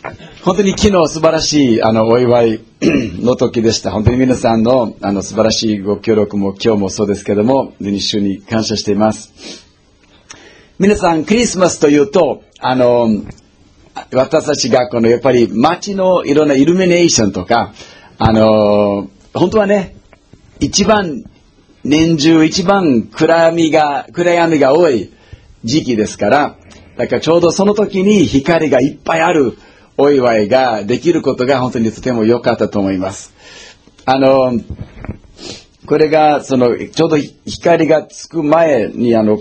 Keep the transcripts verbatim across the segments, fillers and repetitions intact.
本当に昨日素晴らしいあのお祝いの時でした。本当に皆さんのあの素晴らしいご協力も今日もそうですけども、主に感謝しています。皆さんクリスマスというと、あの私たちがこのやっぱり街のいろんなイルミネーションとか、あの本当はね、一番年中一番暗闇が暗闇が多い時期ですから、だからちょうどその時に光がいっぱいあるお祝いができることが本当にとても良かったと思います。あのこれがそのちょうど光がつく前にあの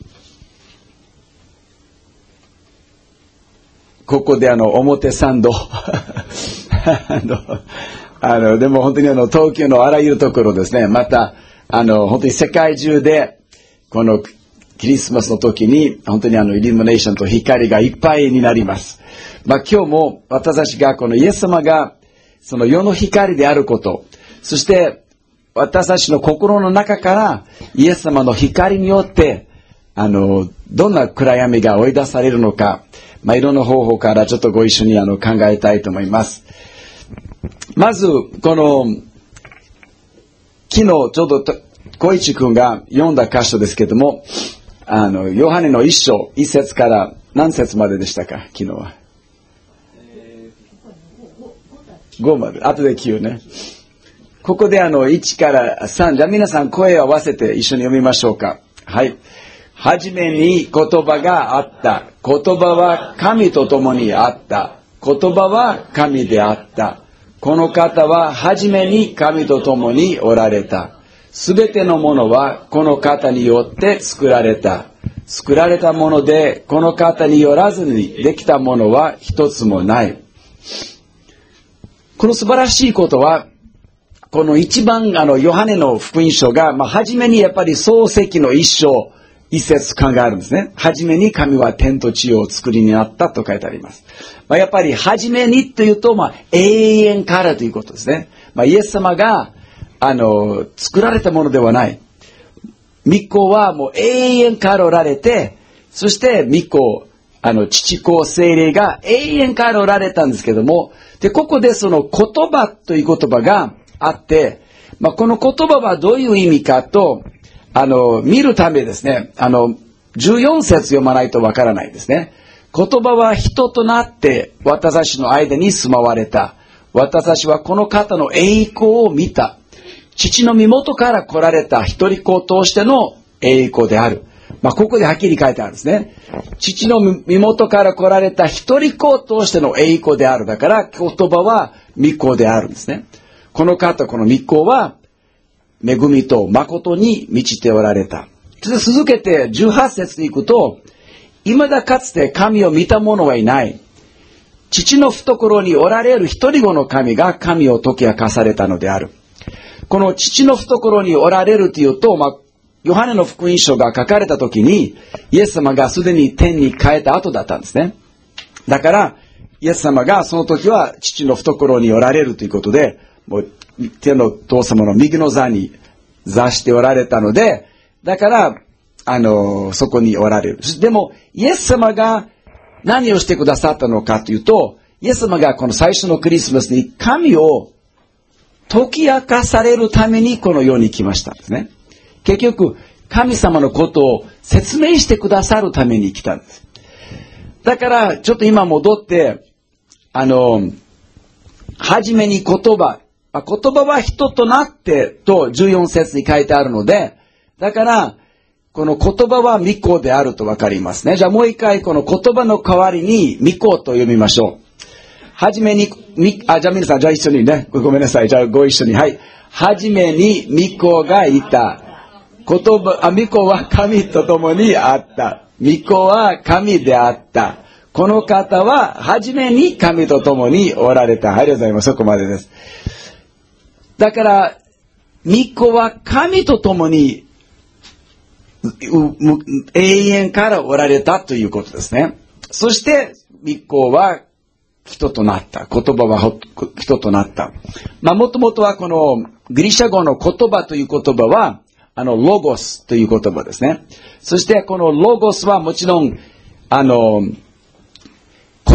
ここであの表参道あのあのでも本当にあの東京のあらゆるところですね、またあの本当に世界中でこのクリスマスの時に本当にあのイルミネーションと光がいっぱいになります。まあ今日も私たちがこのイエス様がその世の光であること、そして私たちの心の中からイエス様の光によってあのどんな暗闇が追い出されるのか、まあいろんな方法からちょっとご一緒にあの考えたいと思います。まずこの昨日ちょうど小一君が読んだ箇所ですけども、あのヨハネの一章一節から何節まででしたか、昨日は。ごまで、後できゅうね。ここであのいちからさん、じゃあ皆さん声を合わせて一緒に読みましょうか。はい。はじめに言葉があった。言葉は神と共にあった。言葉は神であった。この方ははじめに神と共におられた。すべてのものはこの方によって作られた。作られたものでこの方によらずにできたものは一つもない。この素晴らしいことは、この一番あのヨハネの福音書が、まあ、初めにやっぱり創世記の一章一節考えるんですね。初めに神は天と地をお作りになったと書いてあります。まあ、やっぱり初めにというと、まあ、永遠からということですね。まあ、イエス様があの作られたものではない。御子はもう永遠からおられて、そして御子、あの父子聖霊が永遠からおられたんですけども、でここでその言葉という言葉があって、まあ、この言葉はどういう意味かとあの見るためですね、あのじゅうよん節読まないとわからないですね。言葉は人となって私たちの間に住まわれた。私たちはこの方の栄光を見た。父の身元から来られた一人子を通しての栄光である。まあ、ここではっきり書いてあるんですね。父の身元から来られた一人子を通しての栄光である。だから言葉は御子であるんですね。この方、この御子は恵みと誠に満ちておられた。そして続けてじゅうはち節に行くと、未だかつて神を見た者はいない。父の懐におられる一人子の神が神を解き明かされたのである。この父の懐におられるというと、まあ、ヨハネの福音書が書かれた時に、イエス様がすでに天に帰った後だったんですね。だから、イエス様がその時は父の懐におられるということで、もう天の父様の右の座に座しておられたので、だから、あの、そこにおられる。でも、イエス様が何をしてくださったのかというと、イエス様がこの最初のクリスマスに神を解き明かされるためにこの世に来ましたんですね。結局、神様のことを説明してくださるために来たんです。だから、ちょっと今戻って、あの、はじめに言葉、言葉は人となってとじゅうよん節に書いてあるので、だから、この言葉は御子であるとわかりますね。じゃあもう一回この言葉の代わりに御子と読みましょう。はじめに、あ、じゃあ皆さん、じゃあ一緒にね、ごめんなさい。じゃあご一緒に。はい。はじめに御子がいた。言葉、あ、御子は神と共にあった。御子は神であった。この方は、はじめに神と共におられた。ありがとうございます。そこまでです。だから、御子は神と共に、永遠からおられたということですね。そして、御子は人となった。言葉は人となった。まあ、もともとはこの、ギリシャ語の言葉という言葉は、あの、ロゴスという言葉ですね。そして、このロゴスはもちろん、あの、言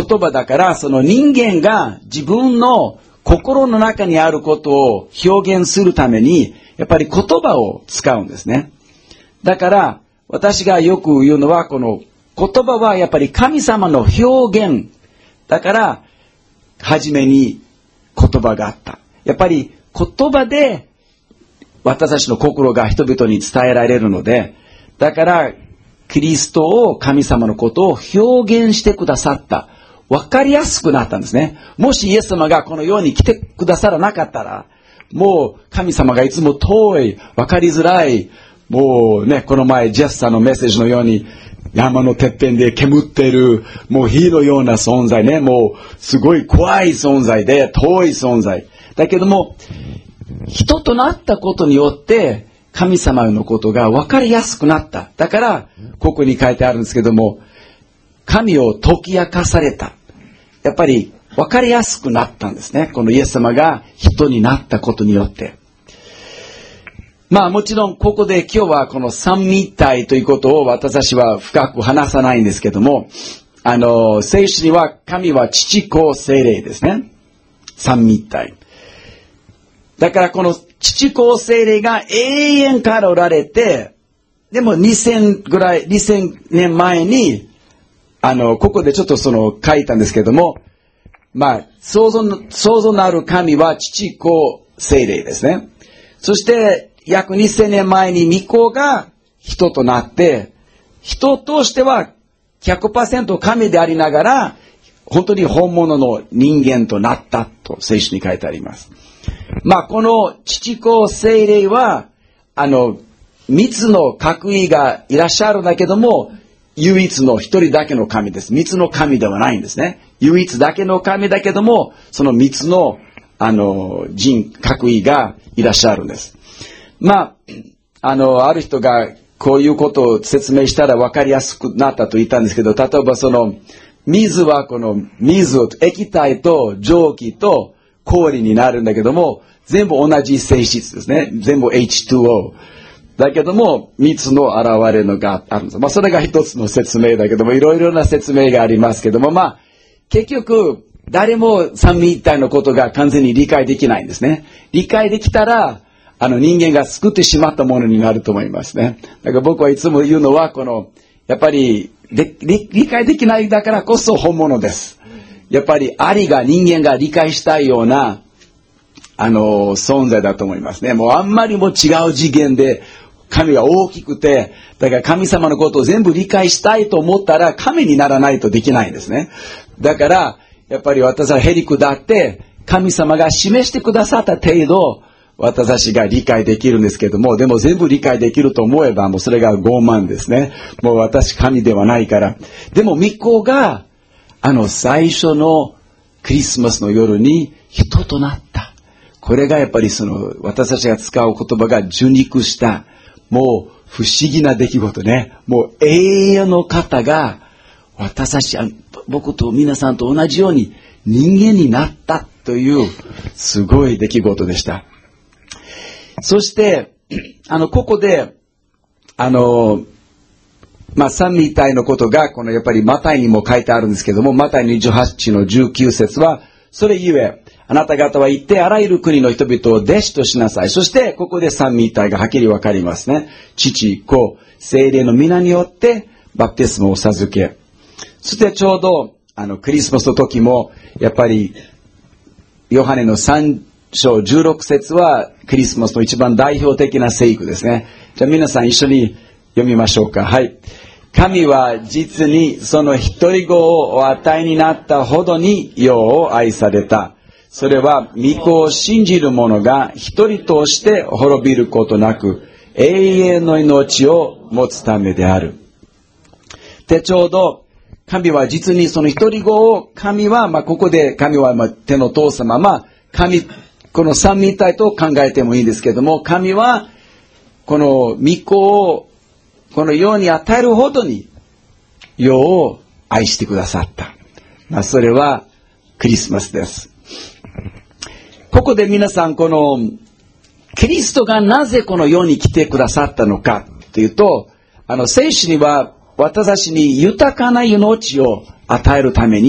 言葉だから、その人間が自分の心の中にあることを表現するために、やっぱり言葉を使うんですね。だから、私がよく言うのは、この言葉はやっぱり神様の表現。だから、初めに言葉があった。やっぱり言葉で私たちの心が人々に伝えられるので、だから、キリストを神様のことを表現してくださった。わかりやすくなったんですね。もしイエス様がこの世に来てくださらなかったら、もう神様がいつも遠い、わかりづらい、もうね、この前ジェスさんのメッセージのように、山のてっぺんで煙っている、もう火のような存在ね、もうすごい怖い存在で、遠い存在。だけども、人となったことによって、神様のことが分かりやすくなった。だから、ここに書いてあるんですけども、神を解き明かされた。やっぱり分かりやすくなったんですね。このイエス様が人になったことによって。まあもちろんここで今日はこの三位一体ということを私たちは深く話さないんですけども、あの、聖書には神は父子聖霊ですね。三位一体。だからこの父子聖霊が永遠からおられて、でもにせんぐらい、にせんねんまえに、あの、ここでちょっとその書いたんですけども、まあ、創造の、創造のある神は父子聖霊ですね。そして、約にせんねんまえに御子が人となって、人としては ひゃくパーセント 神でありながら、本当に本物の人間となったと聖書に書いてあります。まあ、この父子聖霊は、あの、三つの各位がいらっしゃるんだけども、唯一の一人だけの神です。三つの神ではないんですね。唯一だけの神だけども、その三つの、あの、人、各位がいらっしゃるんです。まあ、あの、ある人がこういうことを説明したら分かりやすくなったと言ったんですけど、例えばその、水はこの水を、液体と蒸気と氷になるんだけども、全部同じ性質ですね。全部 エイチツーオー。だけども、三つの現れのがあるんです。まあ、それが一つの説明だけども、いろいろな説明がありますけども、まあ、結局、誰も三位一体のことが完全に理解できないんですね。理解できたら、あの人間が作ってしまったものになると思いますね。だから僕はいつも言うのは、この、やっぱりで理、理解できないだからこそ本物です。やっぱりありが人間が理解したいような、あの、存在だと思いますね。もうあんまりも違う次元で、神が大きくて、だから神様のことを全部理解したいと思ったら、神にならないとできないんですね。だから、やっぱり私はへりくだって、神様が示してくださった程度、私たちが理解できるんですけども、でも全部理解できると思えば、もうそれが傲慢ですね。もう私神ではないから。でも御子が、あの最初のクリスマスの夜に人となった。これがやっぱりその、私たちが使う言葉が受肉した、もう不思議な出来事ね。もう永遠の方が、私たち、僕と皆さんと同じように人間になったという、すごい出来事でした。そして、あの、ここで、あの、まあ、三位一体のことが、このやっぱりマタイにも書いてあるんですけども、マタイにじゅうはちのじゅうきゅう節は、それゆえ、あなた方は行ってあらゆる国の人々を弟子としなさい。そして、ここで三位一体がはっきりわかりますね。父、子、聖霊の皆によって、バプテスマを授け。そしてちょうど、あの、クリスマスの時も、やっぱり、ヨハネのさん章じゅうろく節は、クリスマスの一番代表的な聖句ですね。じゃあ皆さん一緒に読みましょうか。はい。神は実にその一人子をお与えになったほどに世を愛された。それは御子を信じる者が一人として滅びることなく、永遠の命を持つためである。で、ちょうど、神は実にその一人子を、神は、まあ、ここで神はまあ手の父様、まあ、神、この三位一体と考えてもいいんですけども、神は、この御子を、この世に与えるほどに、世を愛してくださった。まあ、それは、クリスマスです。ここで皆さん、この、キリストがなぜこの世に来てくださったのか、というと、あの、聖書には、私たちに豊かな命を与えるために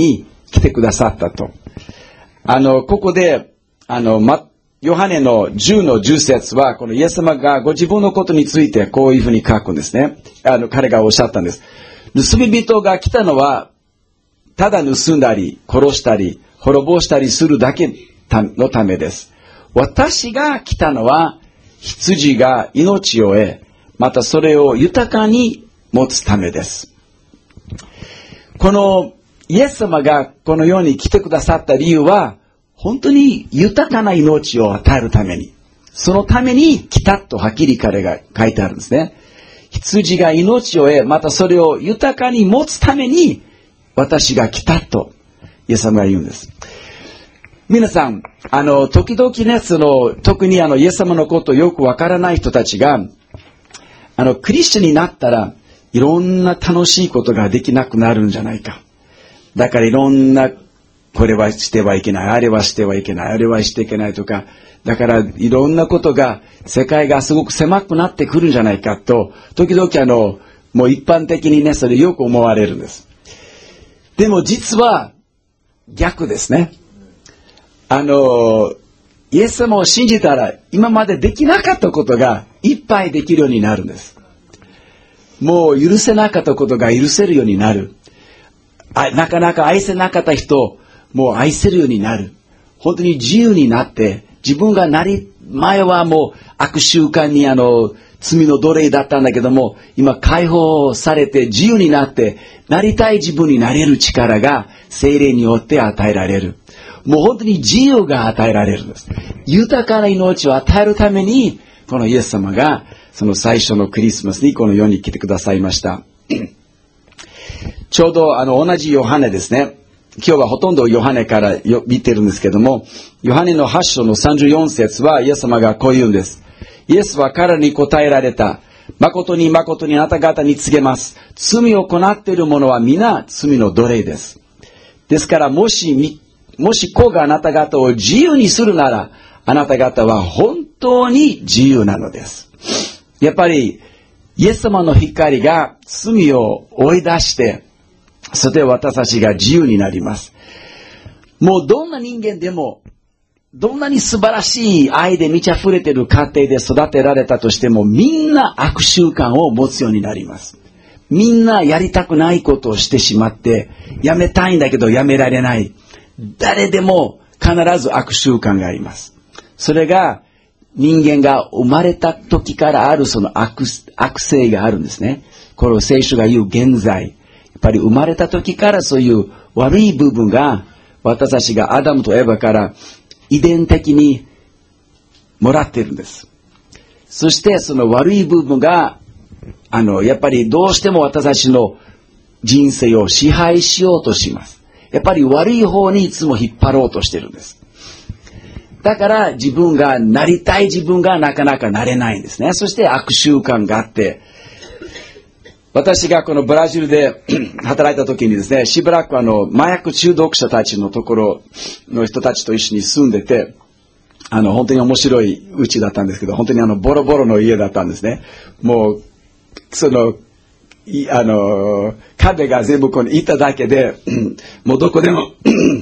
来てくださったと。あの、ここで、あの、ま、ヨハネのじゅうのじゅっ節は、このイエス様がご自分のことについてこういうふうに書くんですね。あの、彼がおっしゃったんです。盗み人が来たのは、ただ盗んだり、殺したり、滅ぼしたりするだけのためです。私が来たのは、羊が命を得、またそれを豊かに持つためです。このイエス様がこの世に来てくださった理由は、本当に豊かな命を与えるために、そのために来たとはっきり彼が書いてあるんですね。羊が命を得、またそれを豊かに持つために、私が来たと、イエス様が言うんです。皆さん、あの、時々ね、その、特にあの、イエス様のことをよくわからない人たちが、あの、クリスチャンになったら、いろんな楽しいことができなくなるんじゃないか。だからいろんな、これはしてはいけない、あれはしてはいけない、あれはしていけないとか、だからいろんなことが、世界がすごく狭くなってくるんじゃないかと、時々あの、もう一般的にね、それよく思われるんです。でも実は逆ですね。あの、イエス様を信じたら今までできなかったことがいっぱいできるようになるんです。もう許せなかったことが許せるようになる。あ、なかなか愛せなかった人、もう愛せるようになる。本当に自由になって、自分がなり、前はもう悪習慣にあの、罪の奴隷だったんだけども、今解放されて自由になって、なりたい自分になれる力が聖霊によって与えられる。もう本当に自由が与えられるんです。豊かな命を与えるために、このイエス様が、その最初のクリスマスにこの世に来てくださいました。ちょうどあの同じヨハネですね。今日はほとんどヨハネからよ見てるんですけども、ヨハネのはち章のさんじゅうよん節はイエス様がこう言うんです。イエスは彼らに答えられた。誠に誠にあなた方に告げます。罪を行っている者は皆罪の奴隷です。ですからもし、もし子があなた方を自由にするなら、あなた方は本当に自由なのです。やっぱり、イエス様の光が罪を追い出して、それで私たちが自由になります。もうどんな人間でも、どんなに素晴らしい愛で満ち溢れている家庭で育てられたとしても、みんな悪習慣を持つようになります。みんなやりたくないことをしてしまって、やめたいんだけどやめられない。誰でも必ず悪習慣があります。それが人間が生まれた時からあるその 悪, 悪性があるんですね。これを聖書が言う現在。やっぱり生まれた時からそういう悪い部分が私たちがアダムとエヴァから遺伝的にもらっているんです。そしてその悪い部分があのやっぱりどうしても私たちの人生を支配しようとします。やっぱり悪い方にいつも引っ張ろうとしているんです。だから自分がなりたい自分がなかなかなれないんですね。そして悪習慣があって、私がこのブラジルで働いた時にですね、しばらくあの麻薬中毒者たちのところの人たちと一緒に住んでて、あの本当に面白い家だったんですけど、本当にあのボロボロの家だったんですね。もうそのあの壁が全部この板だけで、もうどこでも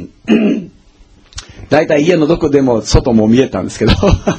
だいたい家のどこでも外も見えたんですけど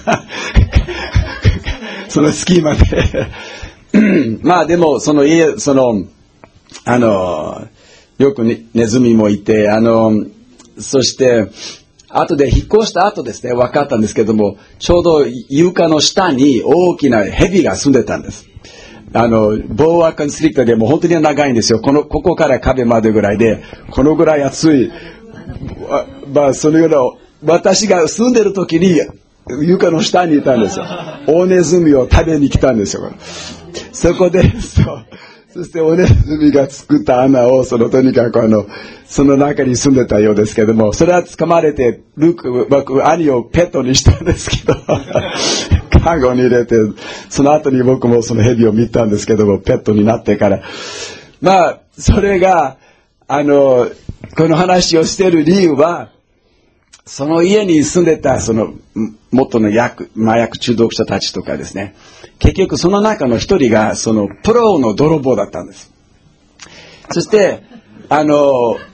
その隙間でまあでもその家そのあのよく、ね、ネズミもいて、あのそして後で引っ越した後ですね、分かったんですけども、ちょうど床の下に大きな蛇が住んでたんです。あのボーアコンストリクターでも本当に長いんですよ。このここから壁までぐらいで、このぐらい厚い、まあそのような、私が住んでる時に床の下にいたんですよ。オネズミを食べに来たんですよ。そこでそうそしてオネズミが作った穴をそのとにかくあのその中に住んでたようですけども、それは掴まれてルーク僕兄をペットにしたんですけどカゴに入れて、その後に僕もそのヘビを見たんですけども、ペットになってから、まあそれがあのこの話をしている理由は、その家に住んでたその元の薬麻薬中毒者たちとかですね、結局その中の一人がそのプロの泥棒だったんです。そしてあの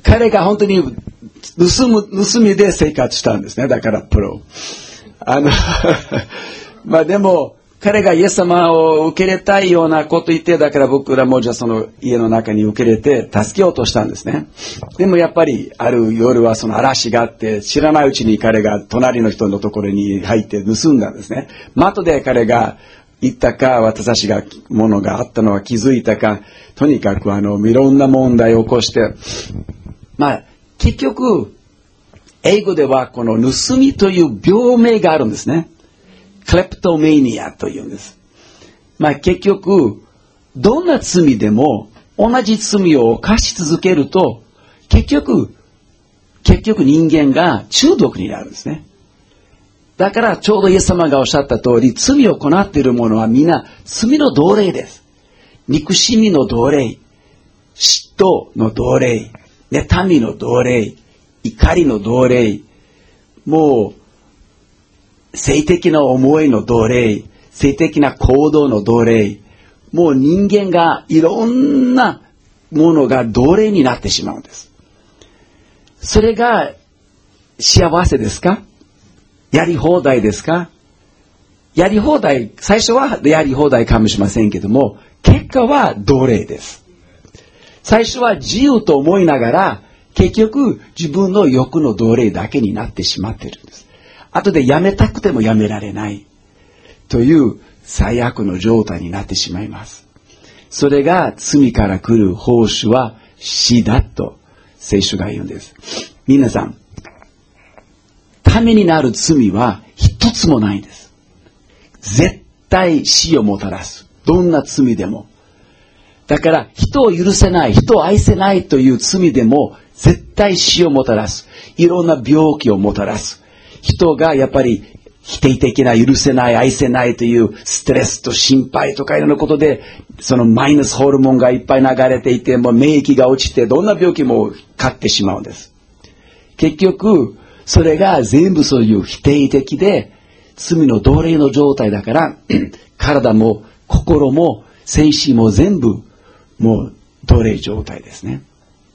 彼が本当に盗む、盗みで生活したんですね。だからプロ。あの、まあでも、彼がイエス様を受け入れたいようなこと言って、だから僕らもじゃあその家の中に受け入れて助けようとしたんですね。でもやっぱりある夜はその嵐があって、知らないうちに彼が隣の人のところに入って盗んだんですね。まあ後で彼が言ったか、私たちがものがあったのは気づいたか、とにかくあの、いろんな問題を起こして、まあ結局、英語ではこの盗みという病名があるんですね。クレプトメニアというんです。まあ結局、どんな罪でも同じ罪を犯し続けると、結局、結局人間が中毒になるんですね。だからちょうどイエス様がおっしゃった通り、罪を行っている者はみんな罪の奴隷です。憎しみの奴隷、嫉妬の奴隷、妬みの奴隷、怒りの奴隷、もう、性的な思いの奴隷、性的な行動の奴隷、もう人間がいろんなものが奴隷になってしまうんです。それが幸せですか？やり放題ですか？やり放題、最初はやり放題かもしれませんけども、結果は奴隷です。最初は自由と思いながら、結局自分の欲の奴隷だけになってしまっているんです。後でやめたくてもやめられないという最悪の状態になってしまいます。それが罪から来る報酬は死だと聖書が言うんです。皆さん、ためになる罪は一つもないんです。絶対死をもたらす。どんな罪でも。だから人を許せない、人を愛せないという罪でも絶対死をもたらす。いろんな病気をもたらす。人がやっぱり否定的な許せない愛せないというストレスと心配とかいろんなことでそのマイナスホルモンがいっぱい流れていてもう免疫が落ちてどんな病気も勝ってしまうんです。結局それが全部そういう否定的で罪の奴隷の状態だから体も心も精神も全部もう奴隷状態ですね。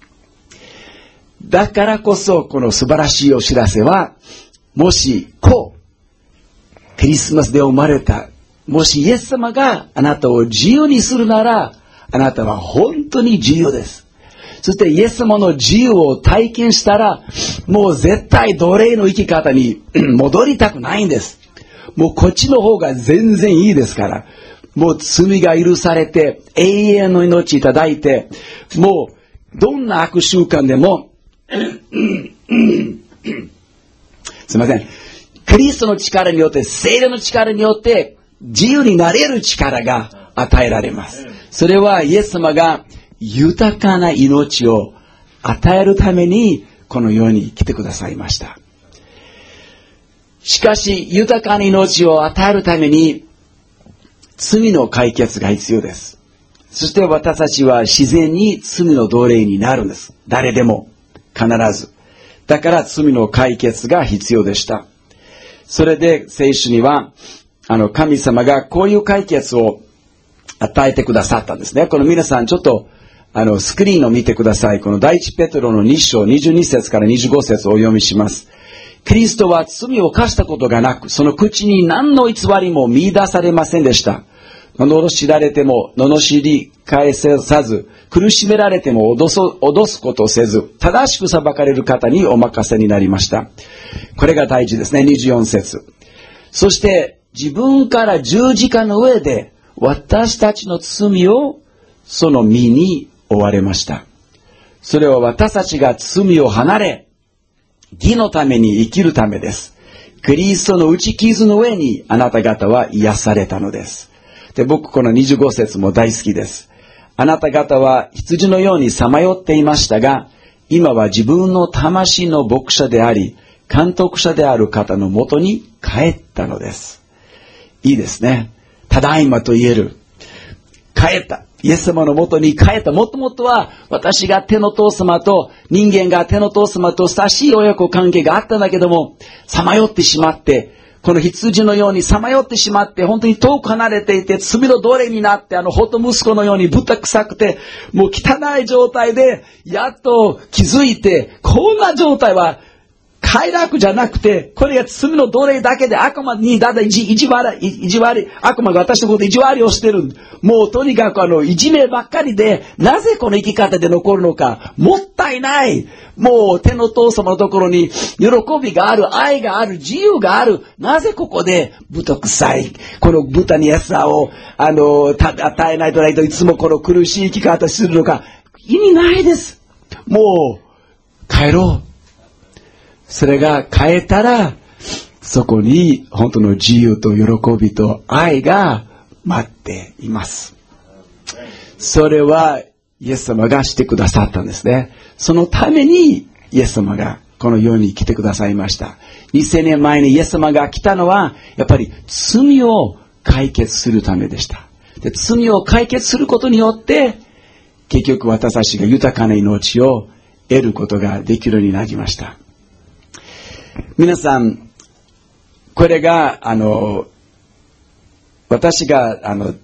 だからこそこの素晴らしいお知らせはもし、こう、クリスマスで生まれた、もしイエス様があなたを自由にするなら、あなたは本当に自由です。そしてイエス様の自由を体験したら、もう絶対奴隷の生き方に戻りたくないんです。もうこっちの方が全然いいですから。もう罪が許されて、永遠の命いただいて、もうどんな悪習慣でも、すいません。クリストの力によって、聖霊の力によって、自由になれる力が与えられます。それはイエス様が豊かな命を与えるために、この世に来てくださいました。しかし、豊かな命を与えるために、罪の解決が必要です。そして私たちは自然に罪の奴隷になるんです。誰でも、必ず。だから罪の解決が必要でした。それで聖書には、あの、神様がこういう解決を与えてくださったんですね。この皆さんちょっと、あの、スクリーンを見てください。この第一ペテロのに章にじゅうに節からにじゅうご節をお読みします。キリストは罪を犯したことがなく、その口に何の偽りも見出されませんでした。罵られても罵り返さず、苦しめられても脅す、脅すことをせず、正しく裁かれる方にお任せになりました。これが大事ですね。にじゅうよん節。そして自分から十字架の上で私たちの罪をその身に負われました。それは私たちが罪を離れ、義のために生きるためです。キリストの打ち傷の上にあなた方は癒されたのです。で、僕このにじゅうご節も大好きです。あなた方は羊のようにさまよっていましたが、今は自分の魂の牧者であり、監督者である方のもとに帰ったのです。いいですね。ただいまと言える。帰った。イエス様のもとに帰った。もともとは私が手の父様と人間が手の父様と親しい親子関係があったんだけども、さまよってしまって、 この羊のようにさまよってしまって、本当に遠く離れていて、罪の奴隷になって、あの、ホト息子のように豚臭くて、もう汚い状態で、やっと気づいて、こんな状態は、快楽じゃなくて、これが罪の奴隷だけで悪魔にだんだん意地、意地悪い、意地悪い、悪魔が私のこと意地悪いをしてる。もうとにかくあの、いじめばっかりで、なぜこの生き方で残るのか、もったいない。もう天の父様のところに、喜びがある、愛がある、自由がある。なぜここで、豚臭い、この豚に餌を、あの、た与えないとないといつもこの苦しい生き方するのか、意味ないです。もう、帰ろう。それが変えたら、そこに本当の自由と喜びと愛が待っています。それはイエス様がしてくださったんですね。そのためにイエス様がこの世に来てくださいました。にせんねんまえにイエス様が来たのは、やっぱり罪を解決するためでした。で、罪を解決することによって、結局私たちが豊かな命を得ることができるようになりました。皆さん、これが、あの、私が、あの、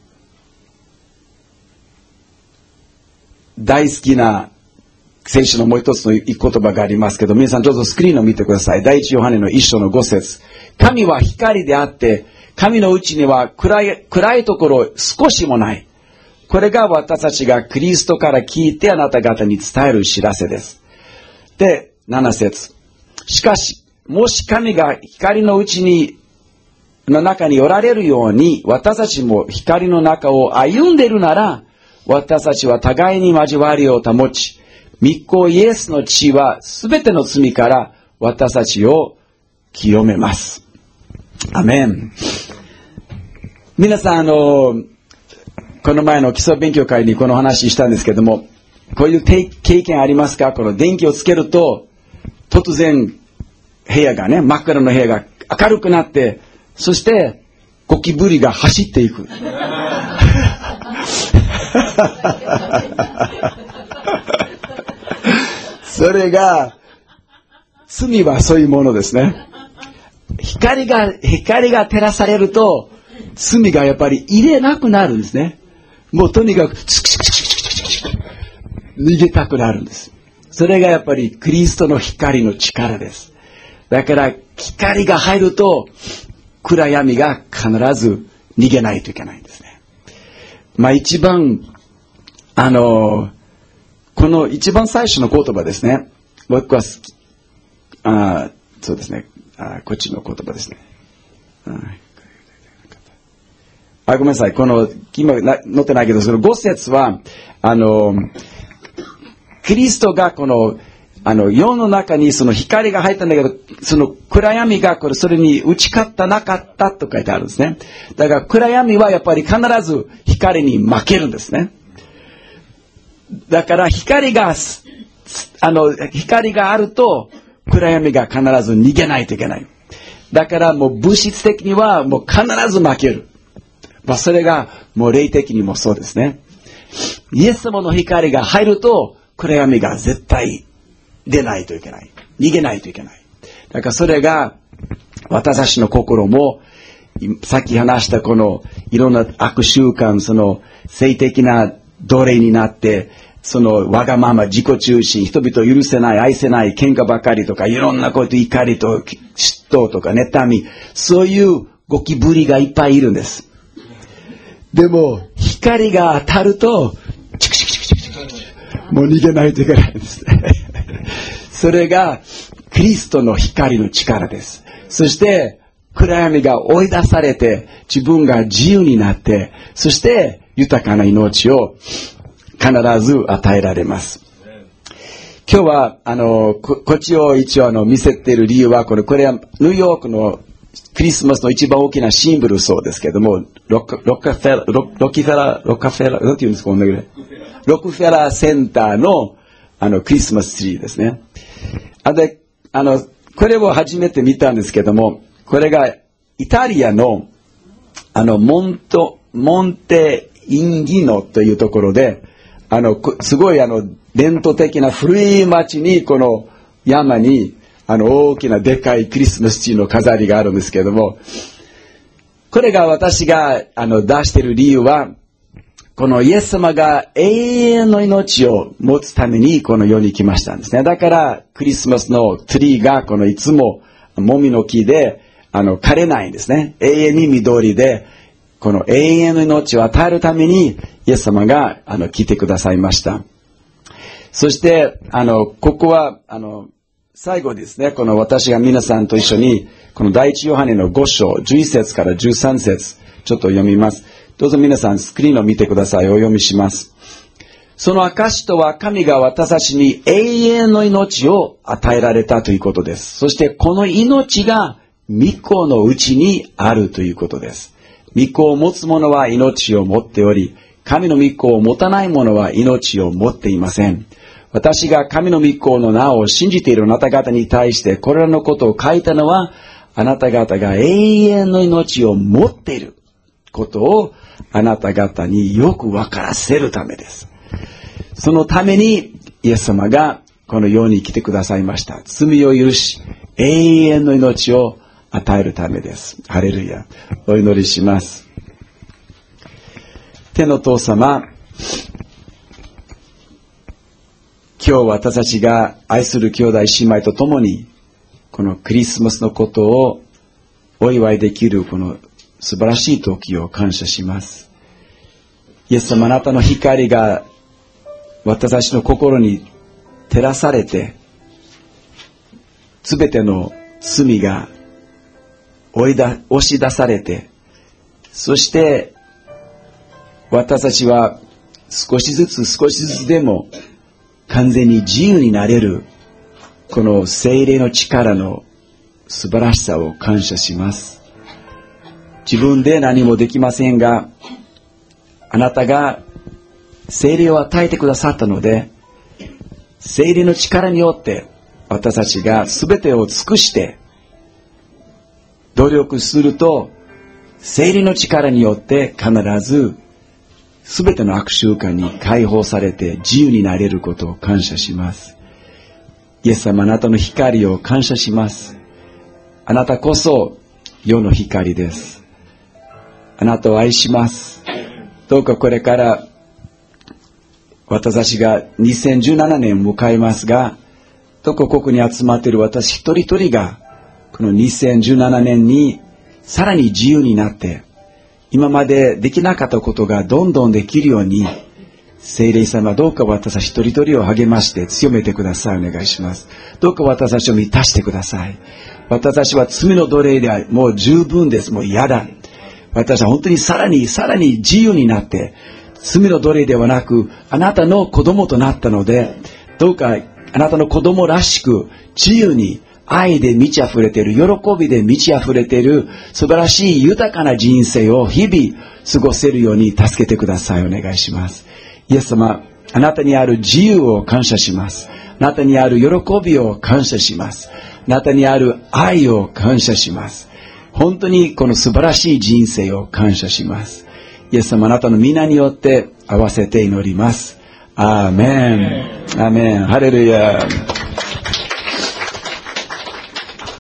大好きな聖書のもう一つの言葉がありますけど、皆さんどうぞスクリーンを見てください。第一ヨハネの一章の五節。神は光であって、神のうちには暗い、暗いところ少しもない。これが私たちがキリストから聞いてあなた方に伝える知らせです。で、七節。しかし、もし神が光のうちに、の中におられるように、私たちも光の中を歩んでいるなら、私たちは互いに交わりを保ち、御子イエスの血はすべての罪から私たちを清めます。アメン。皆さん、あの、この前の基礎勉強会にこの話したんですけども、こういう経験ありますか？この電気をつけると、突然、部屋がね、真っ暗の部屋が明るくなって、そして、ゴキブリが走っていく。それが、罪はそういうものですね。光が、光が照らされると、罪がやっぱり入れなくなるんですね。もうとにかく、逃げたくなるんです。それがやっぱりクリストの光の力です。だから光が入ると暗闇が必ず逃げないといけないんですね。まあ一番あのこの一番最初の言葉ですね。僕は好き。あそうですね。あこっちの言葉ですね。あごめんなさい。この今載ってないけどそのご節はあのキリストがこのあの、世の中にその光が入ったんだけど、その暗闇がこれ、それに打ち勝ったなかったと書いてあるんですね。だから暗闇はやっぱり必ず光に負けるんですね。だから光が、あの、光があると暗闇が必ず逃げないといけない。だからもう物質的にはもう必ず負ける。まあそれがもう霊的にもそうですね。イエス様の光が入ると暗闇が絶対出ないといけない。逃げないといけない。だからそれが私たちの心もさっき話したこのいろんな悪習慣、その性的な奴隷になって、そのわがまま、自己中心、人々を許せない、愛せない、喧嘩ばかりとか、いろんなこと怒りと嫉妬とか妬み、そういうゴキブリがいっぱいいるんです。でも光が当たるとチクチクチクチクチクチクもう逃げないといけないんですね。それがキリストの光の力です。そして暗闇が追い出されて自分が自由になって、そして豊かな命を必ず与えられます。今日はあの こ, こっちを一応あの見せている理由はこれこれはニューヨークのクリスマスの一番大きなシンボルそうですけども、ロッカロッカフェラロッキフェラロッカフェラなんて言うんですか、こんなぐらいロックフェラーセンターのあのクリスマスツリーですね。あであのこれを初めて見たんですけども、これがイタリアのあのモントモンテインギノというところで、あのすごいあの伝統的な古い町にこの山にあの大きなでかいクリスマスツリーの飾りがあるんですけれども、これが私があの出している理由は、このイエス様が永遠の命を持つためにこの世に来ましたんですね。だからクリスマスのツリーがこのいつももみの木であの枯れないんですね。永遠に緑で、この永遠の命を与えるためにイエス様があの来てくださいました。そしてあのここはあの最後ですね、この私が皆さんと一緒にこの第一ヨハネのご章じゅういっ節からじゅうさん節ちょっと読みます。どうぞ皆さんスクリーンを見てください。お読みします。その証とは神が私たちに永遠の命を与えられたということです。そしてこの命が御子のうちにあるということです。御子を持つ者は命を持っており、神の御子を持たない者は命を持っていません。私が神の御子の名を信じているあなた方に対してこれらのことを書いたのは、あなた方が永遠の命を持っていることをあなた方によく分からせるためです。そのためにイエス様がこの世に来てくださいました。罪を許し永遠の命を与えるためです。ハレルヤ。お祈りします。天の父様、今日私たちが愛する兄弟姉妹と共にこのクリスマスのことをお祝いできるこの素晴らしい時を感謝します。イエス様、あなたの光が私たちの心に照らされて、すべての罪が追いだ押し出されて、そして私たちは少しずつ少しずつでも完全に自由になれるこの聖霊の力の素晴らしさを感謝します。自分で何もできませんが、あなたが聖霊を与えてくださったので、聖霊の力によって私たちが全てを尽くして努力すると、聖霊の力によって必ず全ての悪習慣に解放されて自由になれることを感謝します。イエス様、あなたの光を感謝します。あなたこそ世の光です。あなたを愛します。どうかこれから私たちがにせんじゅうななねんを迎えますが、どうかここに集まっている私一人一人がこのにせんじゅうななねんにさらに自由になって、今までできなかったことがどんどんできるように、聖霊様、どうか私たち一人一人を励まして強めてください。お願いします。どうか私たちを満たしてください。私たちは罪の奴隷ではもう十分です。もう嫌だ。私は本当にさらにさらに自由になって、罪の奴隷ではなくあなたの子供となったので、どうかあなたの子供らしく自由に愛で満ち溢れている、喜びで満ち溢れている素晴らしい豊かな人生を日々過ごせるように助けてください。お願いします。イエス様、あなたにある自由を感謝します。あなたにある喜びを感謝します。あなたにある愛を感謝します。本当にこの素晴らしい人生を感謝します。イエス様、あなたの皆によって合わせて祈ります。アーメン。アーメン。ハレルヤ。